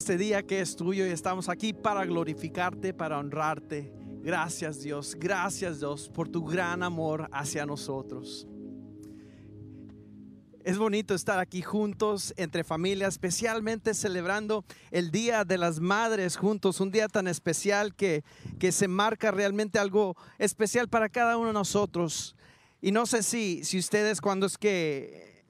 este día que es tuyo y estamos aquí para glorificarte, para honrarte. Gracias Dios por tu gran amor hacia nosotros. Es bonito estar aquí juntos entre familias, especialmente celebrando el Día de las Madres juntos, un día tan especial que se marca realmente algo especial para cada uno de nosotros. Y no sé si ustedes cuando es que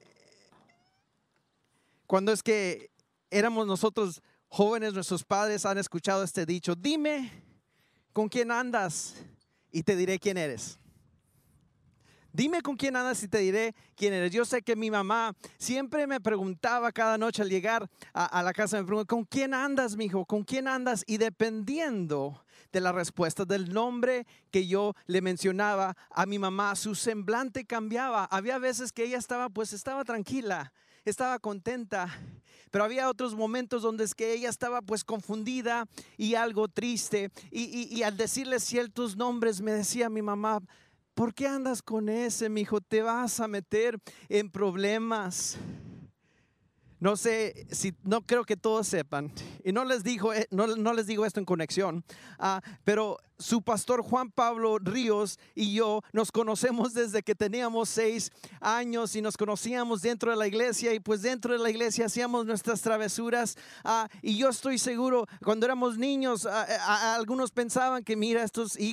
éramos nosotros jóvenes, nuestros padres han escuchado este dicho: dime con quién andas y te diré quién eres. Dime con quién andas y te diré quién eres. Yo sé que mi mamá siempre me preguntaba cada noche al llegar a la casa, me preguntaba: ¿con quién andas, mijo? ¿Con quién andas? Y dependiendo de la respuesta, del nombre que yo le mencionaba a mi mamá, su semblante cambiaba. Había veces que ella estaba tranquila, estaba contenta, pero había otros momentos donde es que ella estaba pues confundida y algo triste. Y al decirle ciertos nombres me decía mi mamá: ¿por qué andas con ese, mijo? Te vas a meter en problemas. No sé, no creo que todos sepan, y no les digo esto en conexión, pero su pastor Juan Pablo Ríos y yo nos conocemos desde que teníamos 6 años y nos conocíamos dentro de la iglesia, y pues dentro de la iglesia hacíamos nuestras travesuras, y yo estoy seguro, cuando éramos niños, algunos pensaban que mira,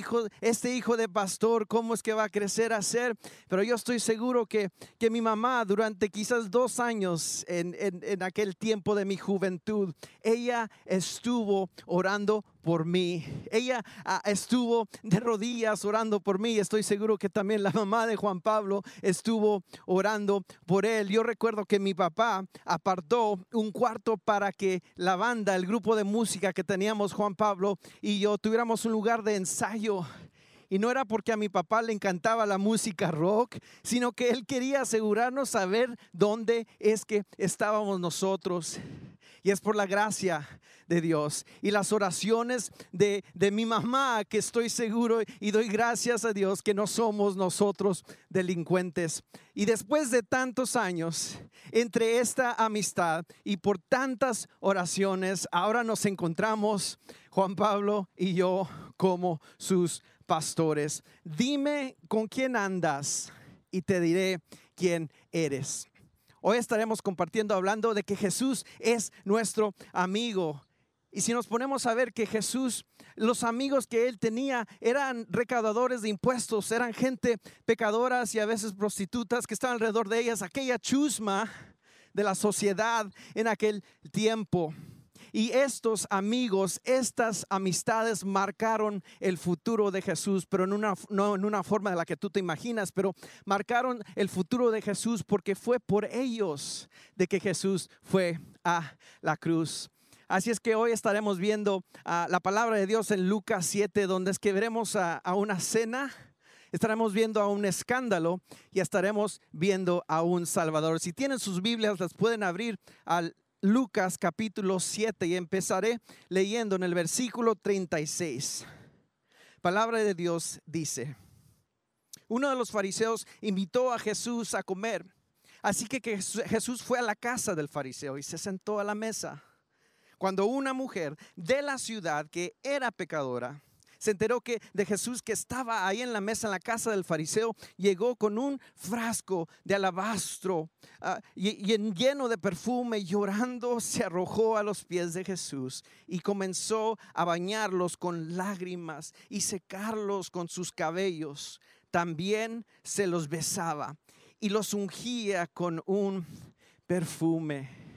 este hijo de pastor, ¿cómo es que va a crecer a ser? Pero yo estoy seguro que mi mamá durante quizás 2 años en aquel tiempo de mi juventud, ella estuvo orando por mí. Ella estuvo de rodillas orando por mí. Estoy seguro que también la mamá de Juan Pablo estuvo orando por él. Yo recuerdo que mi papá apartó un cuarto para que la banda, el grupo de música que teníamos Juan Pablo y yo, tuviéramos un lugar de ensayo. Y no era porque a mi papá le encantaba la música rock, sino que él quería asegurarnos saber dónde es que estábamos nosotros. Y es por la gracia de Dios y las oraciones de mi mamá, que estoy seguro y doy gracias a Dios que no somos nosotros delincuentes. Y después de tantos años, entre esta amistad y por tantas oraciones, ahora nos encontramos Juan Pablo y yo como sus pastores. Dime con quién andas y te diré quién eres. Hoy estaremos compartiendo, hablando de que Jesús es nuestro amigo. Y si nos ponemos a ver que Jesús, los amigos que él tenía eran recaudadores de impuestos, eran gente pecadoras y a veces prostitutas que estaban alrededor de ellas, aquella chusma de la sociedad en aquel tiempo. Y estos amigos, estas amistades marcaron el futuro de Jesús, pero no en una forma de la que tú te imaginas, pero marcaron el futuro de Jesús porque fue por ellos de que Jesús fue a la cruz. Así es que hoy estaremos viendo la palabra de Dios en Lucas 7, donde es que veremos a una cena, estaremos viendo a un escándalo y estaremos viendo a un Salvador. Si tienen sus Biblias, las pueden abrir al Lucas capítulo 7 y empezaré leyendo en el versículo 36. Palabra de Dios dice: uno de los fariseos invitó a Jesús a comer, así que Jesús fue a la casa del fariseo y se sentó a la mesa. Cuando una mujer de la ciudad que era pecadora se enteró de Jesús, que estaba ahí en la mesa en la casa del fariseo, llegó con un frasco de alabastro lleno de perfume, llorando se arrojó a los pies de Jesús y comenzó a bañarlos con lágrimas y secarlos con sus cabellos. También se los besaba y los ungía con un perfume.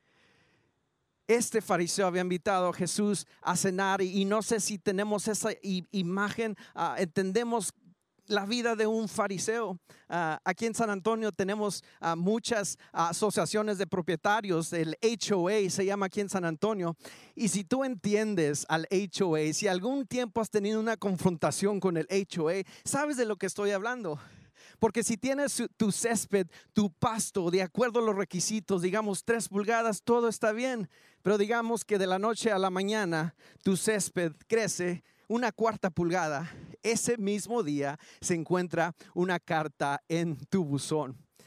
Este fariseo había invitado a Jesús a cenar y no sé si tenemos esa imagen, entendemos la vida de un fariseo. Aquí en San Antonio tenemos muchas asociaciones de propietarios. El HOA se llama aquí en San Antonio. Y si tú entiendes al HOA, si algún tiempo has tenido una confrontación con el HOA, sabes de lo que estoy hablando. Porque si tienes tu césped, tu pasto, de acuerdo a los requisitos, digamos 3 pulgadas, todo está bien. Pero digamos que de la noche a la mañana tu césped crece 1/4 pulgada. Ese mismo día se encuentra una carta en tu buzón.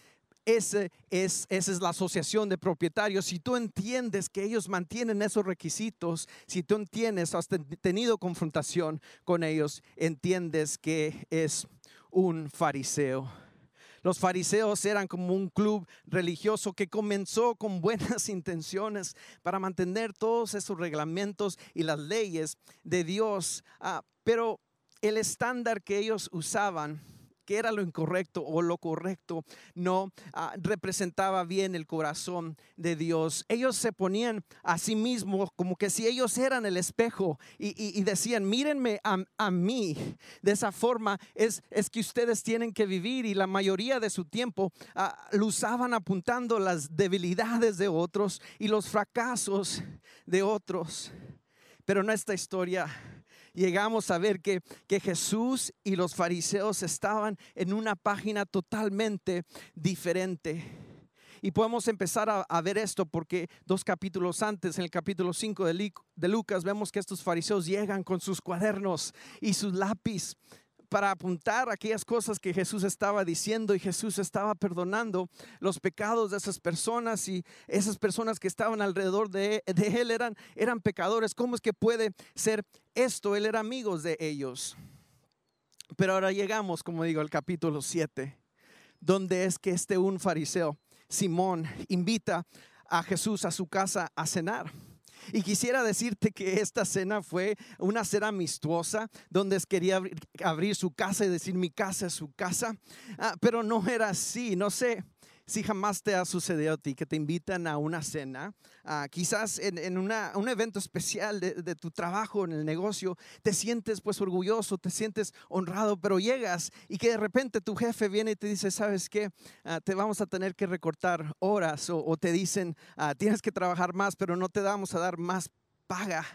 esa es la asociación de propietarios. Si tú entiendes que ellos mantienen esos requisitos, si tú entiendes, has tenido confrontación con ellos, entiendes que es un fariseo. Los fariseos eran como un club religioso que comenzó con buenas intenciones para mantener todos esos reglamentos y las leyes de Dios, pero el estándar que ellos usaban, que era lo incorrecto o lo correcto, no representaba bien el corazón de Dios. Ellos se ponían a sí mismos como que si ellos eran el espejo y decían, mírenme a mí. De esa forma es que ustedes tienen que vivir, y la mayoría de su tiempo lo usaban apuntando las debilidades de otros y los fracasos de otros. Pero en esta historia llegamos a ver que Jesús y los fariseos estaban en una página totalmente diferente. Y podemos empezar a ver esto porque 2 capítulos antes, en el capítulo 5 de Lucas, vemos que estos fariseos llegan con sus cuadernos y sus lápiz para apuntar aquellas cosas que Jesús estaba diciendo, y Jesús estaba perdonando los pecados de esas personas, y esas personas que estaban alrededor de él eran pecadores. ¿Cómo es que puede ser esto? Él era amigo de ellos. Pero ahora llegamos, como digo, al capítulo 7, donde es que un fariseo, Simón, invita a Jesús a su casa a cenar. Y quisiera decirte que esta cena fue una cena amistosa, donde quería abrir su casa y decir, mi casa es su casa, pero no era así. No sé si jamás te ha sucedido a ti que te invitan a una cena, quizás en un evento especial de tu trabajo, en el negocio. Te sientes pues orgulloso, te sientes honrado, pero llegas y que de repente tu jefe viene y te dice, ¿sabes qué? Te vamos a tener que recortar horas, o te dicen, tienes que trabajar más, pero no te vamos a dar más paga.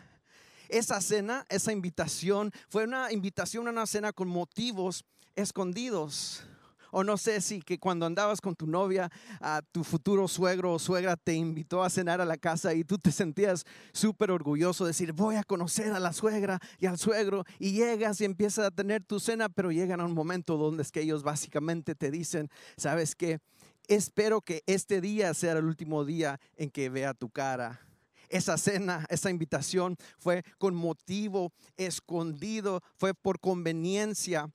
Esa cena, esa invitación fue una invitación a una cena con motivos escondidos. O no sé si que cuando andabas con tu novia, tu futuro suegro o suegra te invitó a cenar a la casa y tú te sentías súper orgulloso de decir, voy a conocer a la suegra y al suegro, y llegas y empiezas a tener tu cena, pero llegan a un momento donde es que ellos básicamente te dicen, ¿sabes qué? Espero que este día sea el último día en que vea tu cara. Esa cena, esa invitación fue con motivo escondido, fue por conveniencia,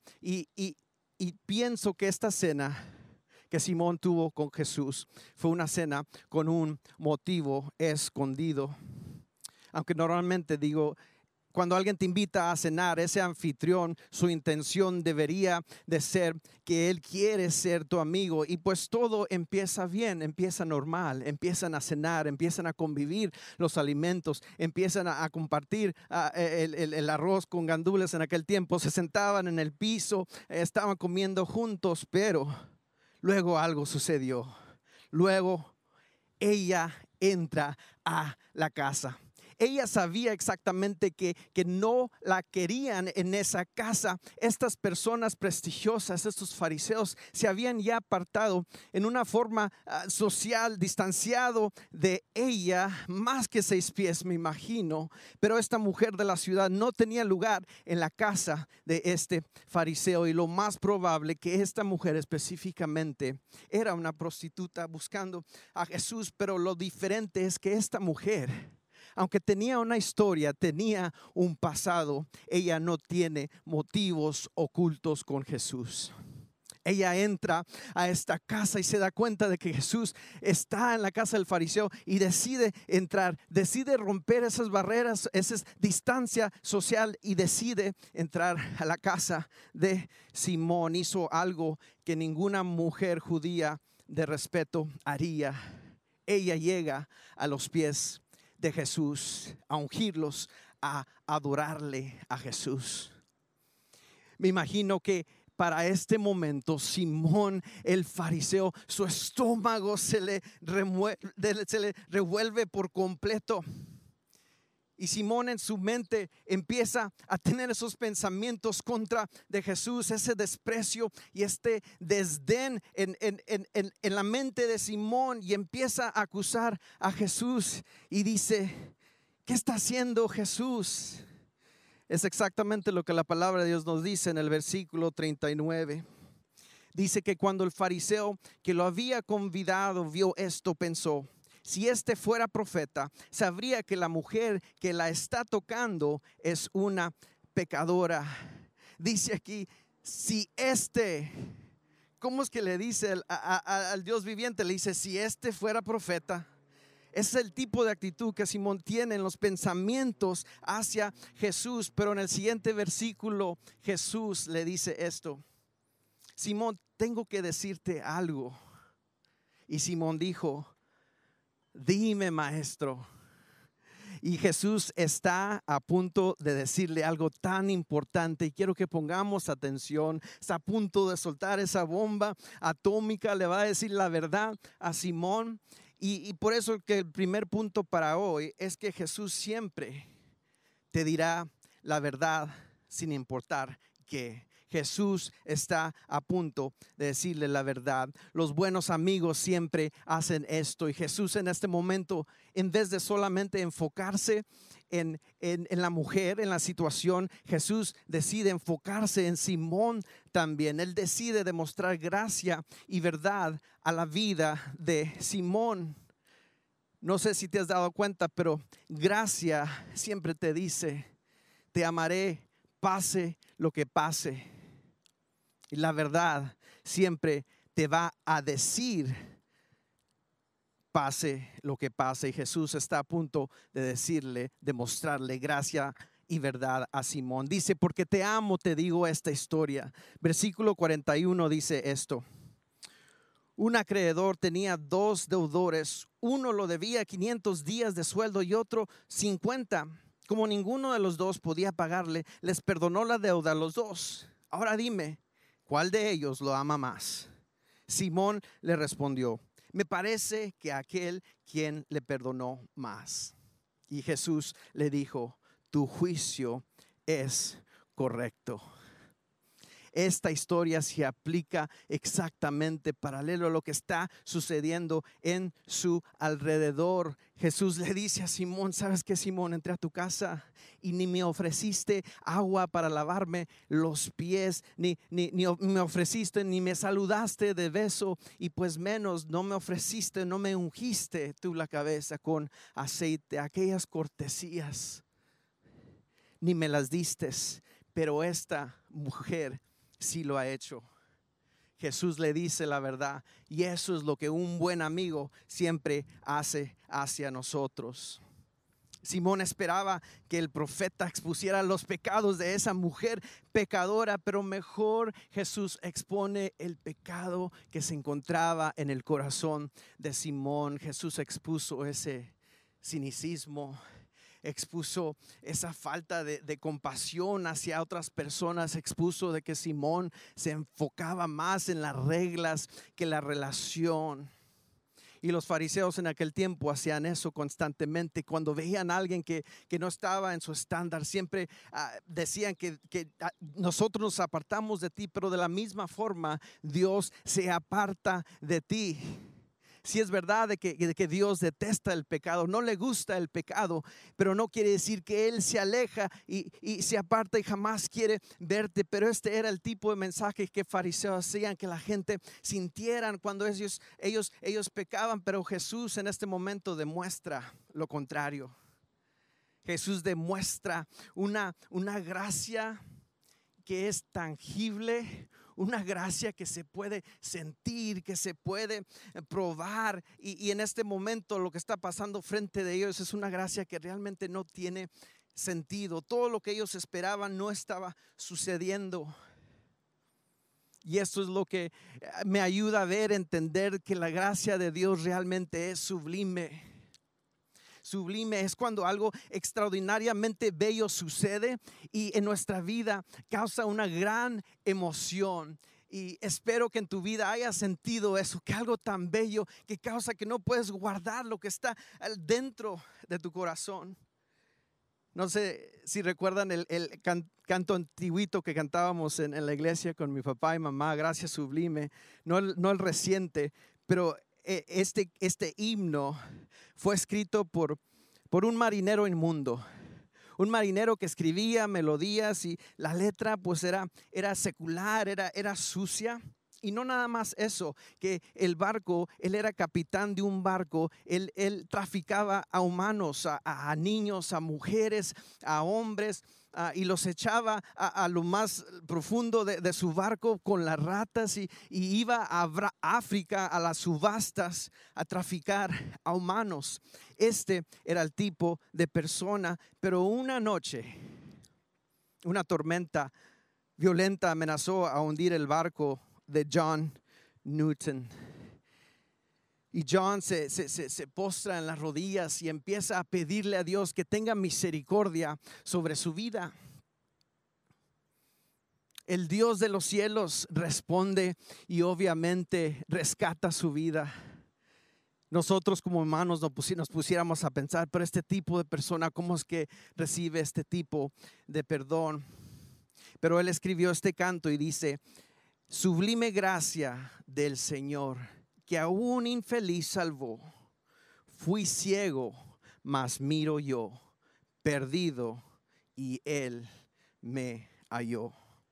y pienso que esta cena que Simón tuvo con Jesús fue una cena con un motivo escondido. Aunque normalmente digo, cuando alguien te invita a cenar, ese anfitrión, su intención debería de ser que él quiere ser tu amigo, y pues todo empieza bien, empieza normal, empiezan a cenar, empiezan a convivir los alimentos, empiezan a compartir el arroz con gandules. En aquel tiempo se sentaban en el piso, estaban comiendo juntos, pero luego algo sucedió. Luego ella entra a la casa. Ella sabía exactamente que no la querían en esa casa. Estas personas prestigiosas, estos fariseos, se habían ya apartado en una forma social, distanciado de ella, más que 6 pies, me imagino. Pero esta mujer de la ciudad no tenía lugar en la casa de este fariseo, y lo más probable que esta mujer específicamente era una prostituta buscando a Jesús. Pero lo diferente es que esta mujer, aunque tenía una historia, tenía un pasado, ella no tiene motivos ocultos con Jesús. Ella entra a esta casa y se da cuenta de que Jesús está en la casa del fariseo, y decide entrar, decide romper esas barreras, esa distancia social, y decide entrar a la casa de Simón. Hizo algo que ninguna mujer judía de respeto haría. Ella llega a los pies de Jesús, a ungirlos, a adorarle a Jesús. Me imagino que para este momento, Simón el fariseo, su estómago se le revuelve por completo. Y Simón en su mente empieza a tener esos pensamientos contra de Jesús, ese desprecio y este desdén en la mente de Simón, y empieza a acusar a Jesús y dice, ¿qué está haciendo Jesús? Es exactamente lo que la palabra de Dios nos dice en el versículo 39. Dice que cuando el fariseo que lo había convidado vio esto, pensó: si este fuera profeta, sabría que la mujer que la está tocando es una pecadora. Dice aquí, si este, ¿cómo es que le dice al Dios viviente? Le dice, si este fuera profeta. Ese es el tipo de actitud que Simón tiene en los pensamientos hacia Jesús. Pero en el siguiente versículo, Jesús le dice esto: Simón, tengo que decirte algo. Y Simón dijo: dime, maestro. Y Jesús está a punto de decirle algo tan importante, y quiero que pongamos atención. Está a punto de soltar esa bomba atómica, le va a decir la verdad a Simón. Y por eso que el primer punto para hoy es que Jesús siempre te dirá la verdad sin importar qué. Jesús está a punto de decirle la verdad. Los buenos amigos siempre hacen esto, y Jesús en este momento, en vez de solamente enfocarse en la mujer, en la situación, Jesús decide enfocarse en Simón también. Él decide demostrar gracia y verdad a la vida de Simón. No sé si te has dado cuenta, pero gracia siempre te dice: te amaré pase lo que pase. Y la verdad siempre te va a decir: pase lo que pase. Y Jesús está a punto de decirle, de mostrarle gracia y verdad a Simón. Dice: porque te amo, te digo esta historia. Versículo 41 dice esto: un acreedor tenía dos deudores. Uno lo debía 500 días de sueldo y otro 50. Como ninguno de los dos podía pagarle, les perdonó la deuda a los dos. Ahora dime, ¿cuál de ellos lo ama más? Simón le respondió: me parece que aquel quien le perdonó más. Y Jesús le dijo: tu juicio es correcto. Esta historia se aplica exactamente paralelo a lo que está sucediendo en su alrededor. Jesús le dice a Simón: ¿sabes qué, Simón? Entré a tu casa y ni me ofreciste agua para lavarme los pies, ni me ofreciste, ni me saludaste de beso, y pues menos no me ofreciste, no me ungiste tú la cabeza con aceite. Aquellas cortesías ni me las diste, pero esta mujer sí lo ha hecho. Jesús le dice la verdad, y eso es lo que un buen amigo siempre hace hacia nosotros. Simón esperaba que el profeta expusiera los pecados de esa mujer pecadora, pero mejor Jesús expone el pecado que se encontraba en el corazón de Simón. Jesús expuso ese cinicismo, expuso esa falta de compasión hacia otras personas, expuso de que Simón se enfocaba más en las reglas que la relación. Y los fariseos en aquel tiempo hacían eso constantemente. Cuando veían a alguien que no estaba en su estándar, siempre decían que nosotros nos apartamos de ti, pero de la misma forma Dios se aparta de ti. Si es verdad de que Dios detesta el pecado, no le gusta el pecado, pero no quiere decir que Él se aleja y se aparta y jamás quiere verte. Pero este era el tipo de mensaje que fariseos hacían, que la gente sintieran cuando ellos pecaban. Pero Jesús en este momento demuestra lo contrario. Jesús demuestra una gracia que es tangible, una gracia que se puede sentir, que se puede probar. Y en este momento lo que está pasando frente de ellos es una gracia que realmente no tiene sentido. Todo lo que ellos esperaban no estaba sucediendo. Y esto es lo que me ayuda a entender que la gracia de Dios realmente es sublime. Sublime es cuando algo extraordinariamente bello sucede y en nuestra vida causa una gran emoción. Y espero que en tu vida hayas sentido eso, que algo tan bello que causa que no puedes guardar lo que está dentro de tu corazón. No sé si recuerdan el canto antiguito que cantábamos en la iglesia con mi papá y mamá, Gracia Sublime. No el reciente, pero este himno fue escrito por un marinero inmundo. Un marinero que escribía melodías y la letra pues era secular, era sucia. Y no nada más eso, que el barco, él era capitán de un barco, él traficaba a humanos, a niños, a mujeres, a hombres, y los echaba a lo más profundo de su barco con las ratas y iba a África a las subastas a traficar a humanos. Este era el tipo de persona, pero una noche, una tormenta violenta amenazó a hundir el barco de John Newton. Y John se postra en las rodillas y empieza a pedirle a Dios que tenga misericordia sobre su vida. El Dios de los cielos responde y obviamente rescata su vida. Nosotros como humanos nos pusiéramos a pensar, pero este tipo de persona, ¿cómo es que recibe este tipo de perdón? Pero él escribió este canto y dice: sublime gracia del Señor, que a un infeliz salvó. Fui ciego, mas miro yo, perdido, y Él me halló.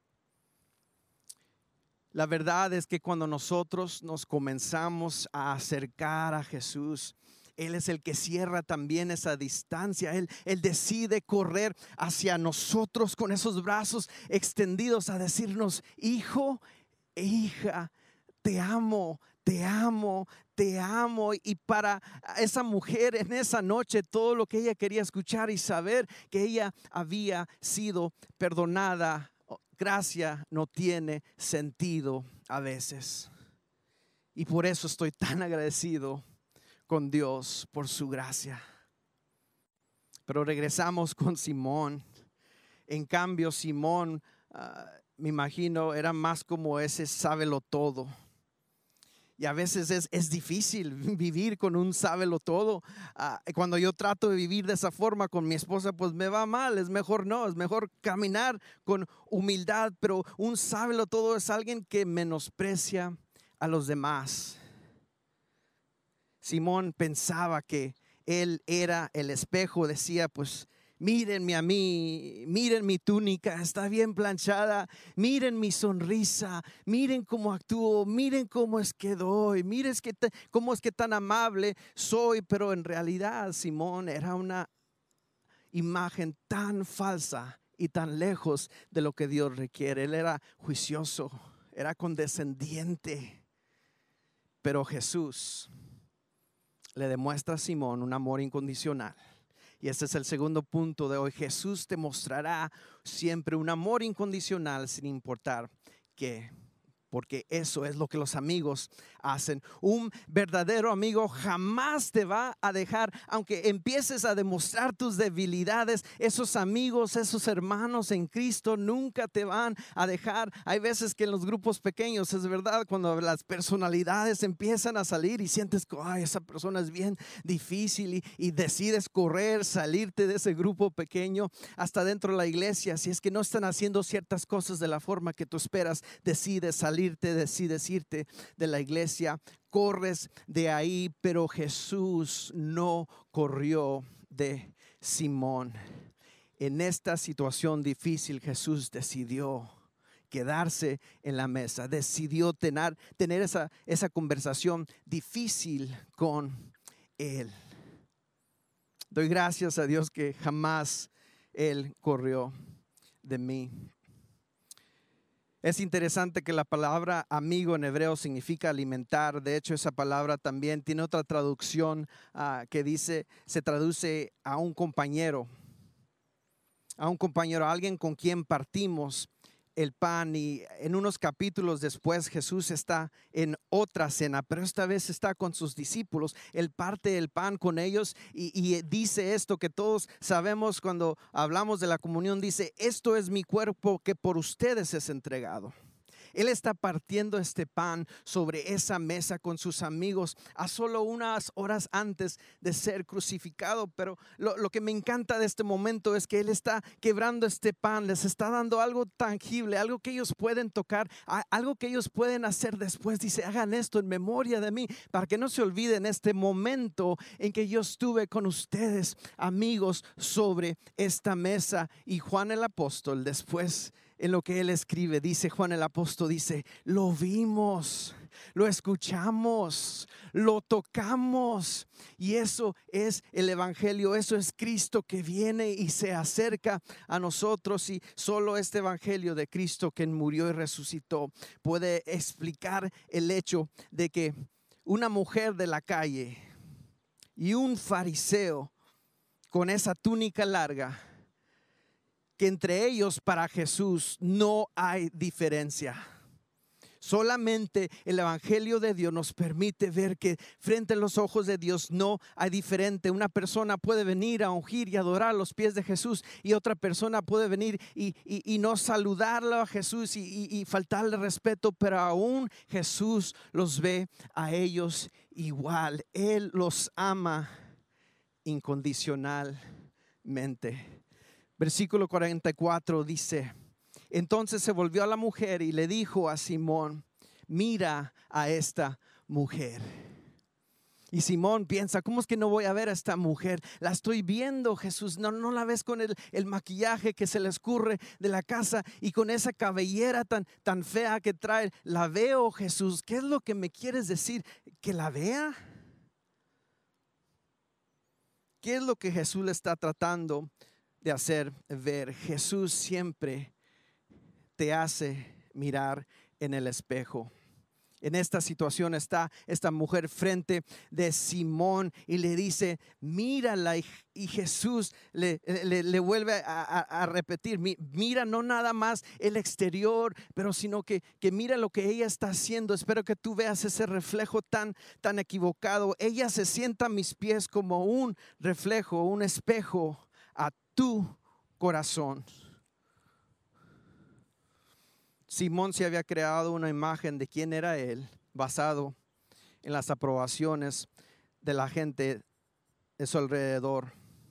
La verdad es que cuando nosotros nos comenzamos a acercar a Jesús, Él es el que cierra también esa distancia. Él decide correr hacia nosotros con esos brazos extendidos a decirnos: hijo e hija, te amo, te amo, te amo. Y para esa mujer en esa noche, todo lo que ella quería escuchar y saber que ella había sido perdonada. Gracia no tiene sentido a veces. Y por eso estoy tan agradecido con Dios por su gracia. Pero regresamos con Simón. En cambio, Simón, me imagino, era más como ese sábelo todo. Y a veces es difícil vivir con un sábelo todo. Cuando yo trato de vivir de esa forma con mi esposa, pues me va mal. Es mejor caminar con humildad. Pero un sábelo todo es alguien que menosprecia a los demás. Simón pensaba que él era el espejo. Decía: pues mírenme a mí, miren mi túnica, está bien planchada, miren mi sonrisa, miren cómo actúo, miren cómo es que doy, miren cómo es que tan amable soy. Pero en realidad Simón era una imagen tan falsa y tan lejos de lo que Dios requiere. Él era juicioso, era condescendiente. Pero Jesús le demuestra a Simón un amor incondicional. Y este es el segundo punto de hoy. Jesús te mostrará siempre un amor incondicional sin importar qué. Porque eso es lo que los amigos hacen. Un verdadero amigo jamás te va a dejar, aunque empieces a demostrar tus debilidades. Esos amigos, esos hermanos en Cristo nunca te van a dejar. Hay veces que en los grupos pequeños, es verdad, cuando las personalidades empiezan a salir y sientes que esa persona es bien difícil y decides correr, salirte de ese grupo pequeño hasta dentro de la iglesia. Si es que no están haciendo ciertas cosas de la forma que tú esperas, decides salir. Decides irte de la iglesia, corres de ahí. Pero Jesús no corrió de Simón. En esta situación difícil, Jesús decidió quedarse en la mesa, decidió tener esa conversación difícil con él. Doy gracias a Dios que jamás Él corrió de mí. Es interesante que la palabra amigo en hebreo significa alimentar. De hecho, esa palabra también tiene otra traducción que dice, se traduce a un compañero, alguien con quien partimos el pan. Y en unos capítulos después Jesús está en otra cena, pero esta vez está con sus discípulos. Él parte el pan con ellos y dice esto que todos sabemos cuando hablamos de la comunión. Dice: esto es mi cuerpo que por ustedes es entregado. Él está partiendo este pan sobre esa mesa con sus amigos a solo unas horas antes de ser crucificado. Pero lo que me encanta de este momento es que Él está quebrando este pan, les está dando algo tangible, algo que ellos pueden tocar, algo que ellos pueden hacer después. Dice: hagan esto en memoria de mí, para que no se olviden este momento en que yo estuve con ustedes, amigos, sobre esta mesa. Y Juan el apóstol después en lo que él escribe. Dice Juan el apóstol, dice, lo vimos, lo escuchamos, lo tocamos. Y eso es el evangelio, eso es Cristo que viene y se acerca a nosotros. Y solo este evangelio de Cristo que murió y resucitó puede explicar el hecho de que una mujer de la calle y un fariseo con esa túnica larga, que entre ellos para Jesús no hay diferencia. Solamente el evangelio de Dios nos permite ver que frente a los ojos de Dios no hay diferente. Una persona puede venir a ungir y adorar a los pies de Jesús, y otra persona puede venir y no saludarlo a Jesús y faltarle respeto, pero aún Jesús los ve a ellos igual. Él los ama incondicionalmente. Versículo 44 dice: entonces se volvió a la mujer y le dijo a Simón, mira a esta mujer. Y Simón piensa, ¿cómo es que no voy a ver a esta mujer? La estoy viendo, Jesús. No la ves con el maquillaje que se le escurre de la casa y con esa cabellera tan fea que trae. La veo, Jesús. ¿Qué es lo que me quieres decir? ¿Que la vea? ¿Qué es lo que Jesús le está tratando de hacer ver? Jesús siempre te hace mirar en el espejo. En esta situación está esta mujer frente de Simón y le dice, mírala, y Jesús le vuelve a repetir, mira no nada más el exterior, pero sino que mira lo que ella está haciendo. Espero que tú veas ese reflejo tan equivocado. Ella se sienta a mis pies como un reflejo, un espejo a tu corazón. Simón se había creado una imagen de quién era él, basado en las aprobaciones de la gente de su alrededor.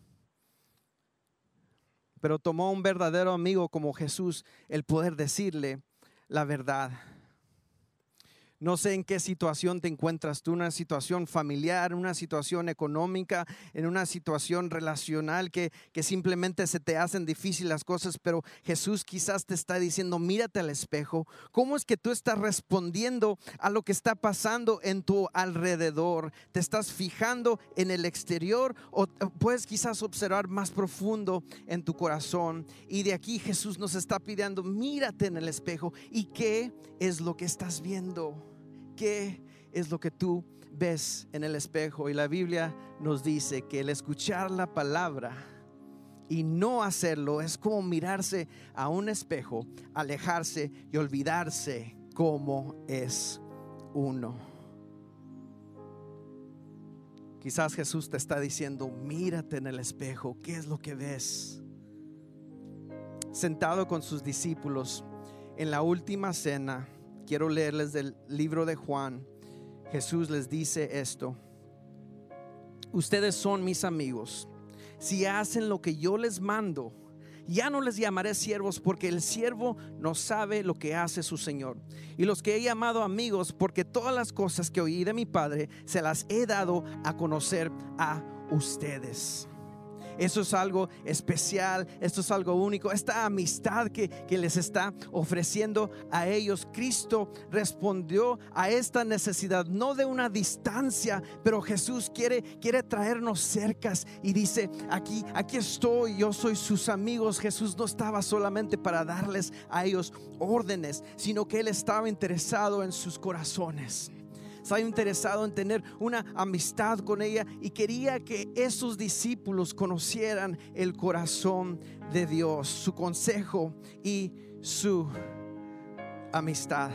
Pero tomó un verdadero amigo como Jesús el poder decirle la verdad. No sé en qué situación te encuentras tú, una situación familiar, una situación económica, en una situación relacional que simplemente se te hacen difíciles las cosas, pero Jesús quizás te está diciendo, mírate al espejo. ¿Cómo es que tú estás respondiendo a lo que está pasando en tu alrededor? ¿Te estás fijando en el exterior o puedes quizás observar más profundo en tu corazón? Y de aquí Jesús nos está pidiendo, mírate en el espejo. ¿Y qué es lo que estás viendo? ¿Qué es lo que tú ves en el espejo? Y la Biblia nos dice que el escuchar la palabra y no hacerlo es como mirarse a un espejo, alejarse y olvidarse cómo es uno. Quizás Jesús te está diciendo, mírate en el espejo. ¿Qué es lo que ves? Sentado con sus discípulos en la última cena, quiero leerles del libro de Juan. Jesús les dice esto: ustedes son mis amigos si hacen lo que yo les mando. Ya no les llamaré siervos, porque el siervo no sabe lo que hace su Señor. Y los que he llamado amigos, porque todas las cosas que oí de mi Padre se las he dado a conocer a ustedes. Eso es algo especial, esto es algo único, esta amistad que les está ofreciendo a ellos. Cristo respondió a esta necesidad, no de una distancia, pero Jesús quiere traernos cercas y dice, aquí estoy, yo soy sus amigos. Jesús no estaba solamente para darles a ellos órdenes, sino que Él estaba interesado en sus corazones. Estaba interesado en tener una amistad con ella y quería que esos discípulos conocieran el corazón de Dios, su consejo y su amistad.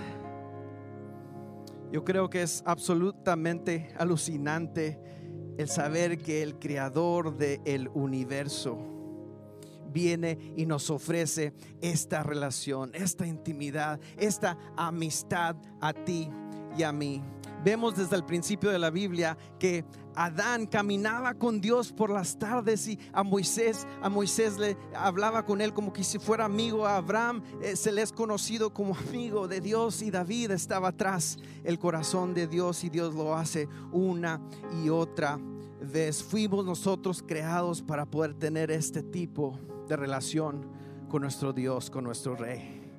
Yo creo que es absolutamente alucinante el saber que el creador del universo viene y nos ofrece esta relación, esta intimidad, esta amistad a ti y a mí. Vemos desde el principio de la Biblia que Adán caminaba con Dios por las tardes y a Moisés le hablaba con él como que si fuera amigo. A Abraham se le es conocido como amigo de Dios, y David estaba tras el corazón de Dios, y Dios lo hace una y otra vez. Fuimos nosotros creados para poder tener este tipo de relación con nuestro Dios, con nuestro Rey.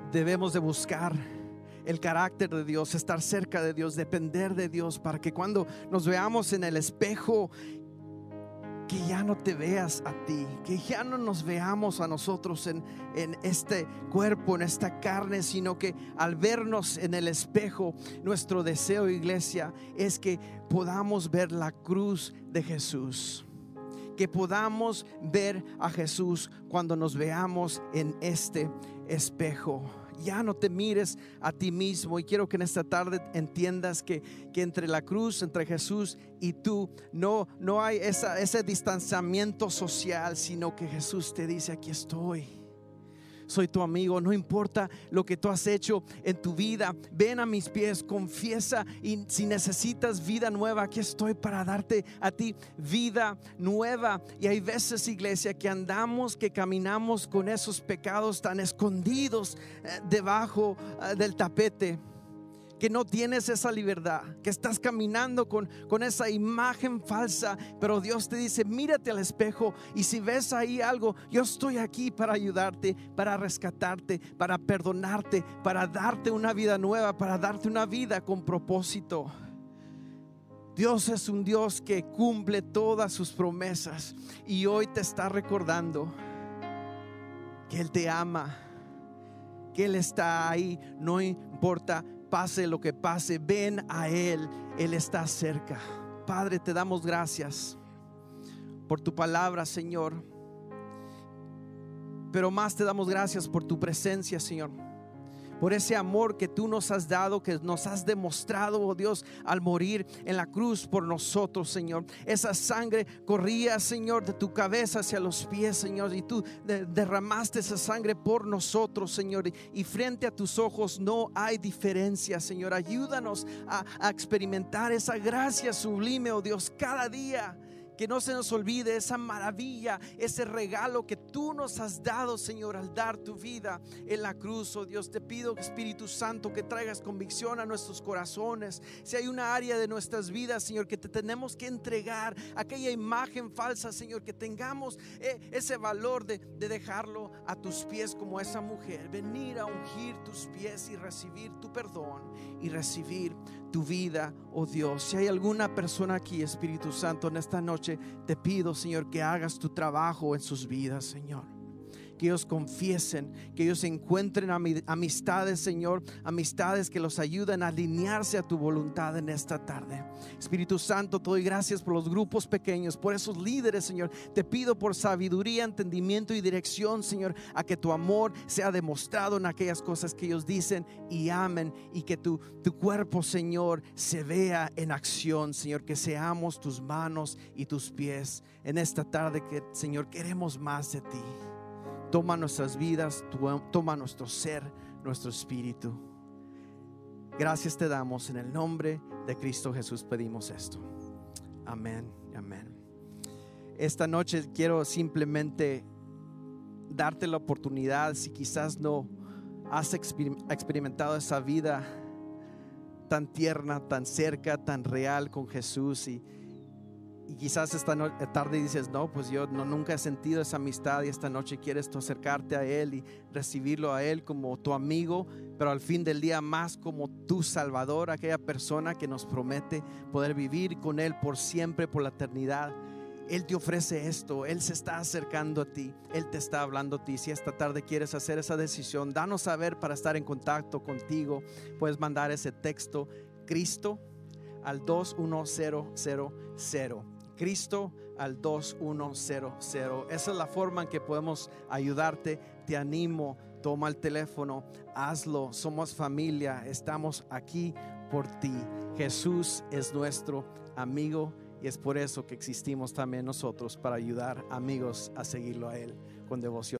debemos de buscar el carácter de Dios, estar cerca de Dios, depender de Dios, para que cuando nos veamos en el espejo, que ya no te veas a ti, que ya no nos veamos a nosotros en este cuerpo, en esta carne, sino que al vernos en el espejo, nuestro deseo, iglesia, es que podamos ver la cruz de Jesús, que podamos ver a Jesús cuando nos veamos en este espejo. Ya no te mires a ti mismo, y quiero que en esta tarde entiendas que entre la cruz, entre Jesús y tú, no hay ese distanciamiento social, sino que Jesús te dice: aquí estoy, soy tu amigo, no importa lo que tú has hecho en tu vida, ven a mis pies, confiesa, y si necesitas vida nueva, aquí estoy para darte a ti vida nueva. Y hay veces, iglesia, que caminamos con esos pecados tan escondidos debajo del tapete, que no tienes esa libertad, que estás caminando con esa imagen falsa. Pero Dios te dice: mírate al espejo, y si ves ahí algo, yo estoy aquí para ayudarte, para rescatarte, para perdonarte, para darte una vida nueva, para darte una vida con propósito. Dios es un Dios que cumple todas sus promesas, y hoy te está recordando que Él te ama, que Él está ahí, no importa pase lo que pase, ven a Él, Él está cerca. Padre, te damos gracias por tu palabra, Señor, pero más te damos gracias por tu presencia, Señor, por ese amor que tú nos has dado, que nos has demostrado, oh Dios, al morir en la cruz por nosotros, Señor. Esa sangre corría, Señor, de tu cabeza hacia los pies, Señor, y tú derramaste esa sangre por nosotros, Señor, y frente a tus ojos no hay diferencia, Señor. Ayúdanos a experimentar esa gracia sublime, oh Dios, cada día. Que no se nos olvide esa maravilla, ese regalo que tú nos has dado, Señor, al dar tu vida en la cruz. Oh Dios, te pido, Espíritu Santo, que traigas convicción a nuestros corazones. Si hay una área de nuestras vidas, Señor, que te tenemos que entregar, aquella imagen falsa, Señor, que tengamos ese valor de dejarlo a tus pies, como esa mujer, venir a ungir tus pies y recibir tu perdón y recibir tu vida, oh Dios. Si hay alguna persona aquí, Espíritu Santo, en esta noche, te pido, Señor, que hagas tu trabajo en sus vidas, Señor. Que ellos confiesen, que ellos encuentren amistades, Señor, amistades que los ayuden a alinearse a tu voluntad en esta tarde. Espíritu Santo, te doy gracias por los grupos pequeños, por esos líderes, Señor. Te pido por sabiduría, entendimiento y dirección, Señor, a que tu amor sea demostrado en aquellas cosas que ellos dicen y amen, y que tu cuerpo, Señor, se vea en acción, Señor. Que seamos tus manos y tus pies en esta tarde, que, Señor, queremos más de ti. Toma nuestras vidas, toma nuestro ser, nuestro espíritu. Gracias te damos, en el nombre de Cristo Jesús pedimos esto. Amén, amén. Esta noche quiero simplemente darte la oportunidad, si quizás no has experimentado esa vida tan tierna, tan cerca, tan real con Jesús, y quizás esta tarde dices: no, pues yo nunca he sentido esa amistad, y esta noche quieres tú acercarte a Él y recibirlo a Él como tu amigo, pero al fin del día más como tu Salvador, aquella persona que nos promete poder vivir con Él por siempre, por la eternidad. Él te ofrece esto, Él se está acercando a ti, Él te está hablando a ti. Si esta tarde quieres hacer esa decisión, danos saber para estar en contacto contigo. Puedes mandar ese texto, Cristo, al 21000. Cristo al 21000. Esa es la forma en que podemos ayudarte. Te animo, toma el teléfono, hazlo. Somos familia, estamos aquí por ti. Jesús es nuestro amigo, y es por eso que existimos también nosotros, para ayudar amigos a seguirlo a Él con devoción.